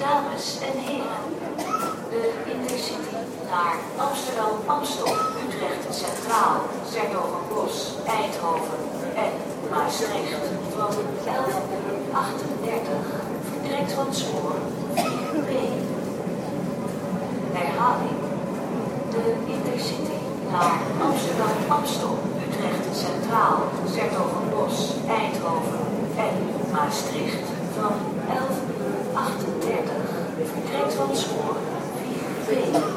Dames en heren, de Intercity naar Amsterdam, Amstel, Utrecht Centraal, 's-Hertogenbosch, Eindhoven en Maastricht van 11:38 vertrekt van spoor 4B. Herhaling. De Intercity naar Amsterdam, Amstel, Utrecht Centraal, 's-Hertogenbosch, Eindhoven en Maastricht van 11:38 vertrekt van spoor 4B.